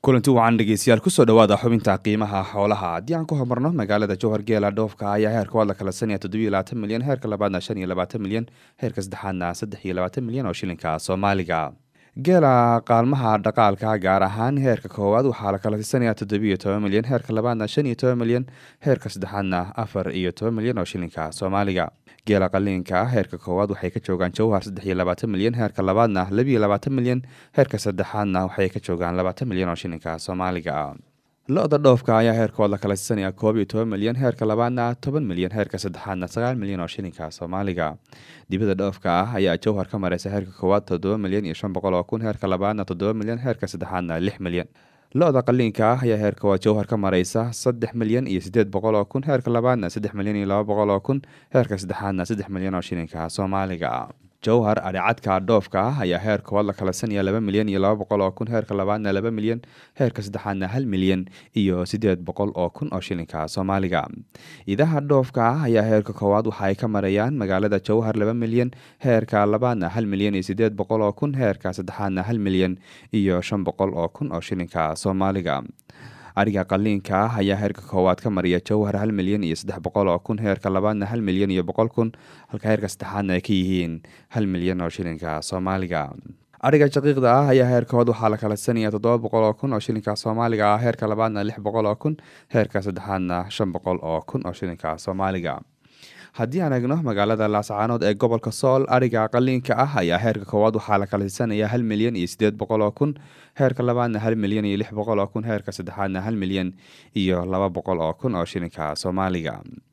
kulanti wacan dhegeystayaal kusoo dhawaada xubinta qiimaha xoolaha haddii aan ku homarno magaalada jowhar geela dhoofka ayaa heerka wada kala sanaya 27 milyan heerka labaadna 25 milyan heerka saddexaadna 23 milyan oo shilinka Soomaaliga geela qaalmaha dhaqaalka gaar ahaan heerka koowaad waxaa la kala siisanaya 17 milyan heerka labaadna 15 milyan heerka saddexaadna 14 milyan oo shilinka Soomaaliga geela qaliinka heerka koowaad waxay ka joogaan jowhar 23 milyan heerka labaadna 22 milyan heerka saddexaadna waxay ka joogaan 20 milyan oo shilinka Soomaaliga lo'da dhoofka ayaa heerkooda kala siisanaya 12 milyan heerka labaadna 10 milyan heerka saddexaadna 9 milyan oo shilinka Soomaaliga dibadda dhoofka ayaa jowhar ka maraysa heerka koowaad 7 milyan iyo 500 oo kun heerka labaadna 7 milyan heerka saddexaadna 6 milyan lo'da qaliinka ayaa heerka jowhar ka maraysa 3 milyan iyo 800 oo kun heerka labaadna 3 milyan iyo 200 oo kun heerka saddexaadna 3 milyan oo shilinka Soomaaliga jowhar adhacadka dhoofka ayaa heerkooda kala sanaya 2 milyan iyo 200 oo kun heerka labaadna 2 milyan heerka saddexaadna 1 milyan iyo 800 oo kun oo shilinka Soomaaliga idaha dhoofka ayaa heerka koowaad waxa ay ka marayaan magaalada jowhar 2 milyan heerka labaadna 1 milyan iyo 800 oo kun heerka saddexaadna 1 milyan iyo 500 oo kun oo shilinka Soomaaliga ariga qaliinka ayaa heerka koowaad ka mariya jowhar 1 milyan iyo 300 oo kun heerka labaadna 1 milyan iyo 100 kun halka heerka saddexaadna ay ka yihiin 1 milyan oo shilinka Soomaaliga ariga shaqiiqda ayaa heerkooda waxaa la kala sanaya 700 oo kun oo shilinka Soomaaliga heerka labaadna 600 oo kun heerka saddexaadna 500 oo kun oo shilinka Soomaaliga haddii aan eegno magaalada Laascaanood ee gobolka Sool ariga qaliinka ayaa heerka koowaad waxaa la kala siisanaya 1 milyan iyo 800 oo kun heerka labaadna 1 milyan iyo 600 oo kun heerka saddexaadna 1 milyan iyo 200 oo kun oo shilinka Soomaaliga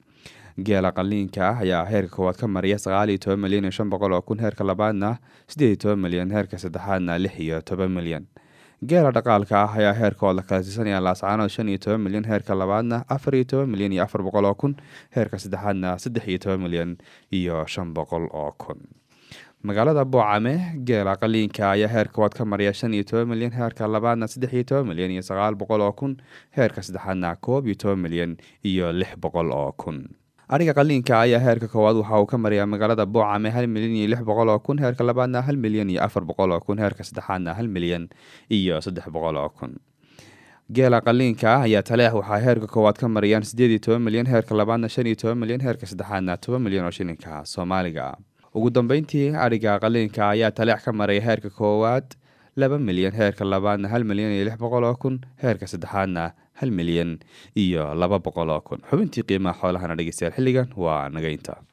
geela qaliinka ayaa heerka koowaad ka maraya 19 milyan iyo 500 oo kun heerka labaadna 18 milyan heerka saddexaadna 16 milyan geela dhaqaalka ayaa heerkooda kala siisanaya Laascaanood 15 milyan heerka labaadna 14 milyan iyo 400 oo kun heerka saddexaadna 13 milyan iyo 500 oo kun magaalada Boocame geela qaliinka ayaa heerkooda ka maraya 15 milyan heerka labaadna 13 milyan iyo 900 oo kun heerka saddexaadna 12 milyan iyo 600 oo kun ariga qaliinka ayaa heerka koowaad waxa uu ka maraya magaalada Boocame 1 milyan iyo 600 oo kun heerka labaadna 1 milyan iyo 400 oo kun heerka saddexaadna 1 milyan iyo 300 oo kun geela qaliinka ayaa taleex waxa heerka koowaad ka marayaan 18 milyan heerka labaadna 15 milyan heerka saddexaadna 10 milyan oo shilinka Soomaaliga ugu dambeyntii ariga qaliinka ayaa taleex ka maraya heerka koowaad 2 milyan heerka labaadna 1 milyan iyo 600 oo kun heerka saddexaadna 1 milyan iyo 200 oo kun xubintii qiimaha xoolaha dhageystayaal xilligan waa naga inta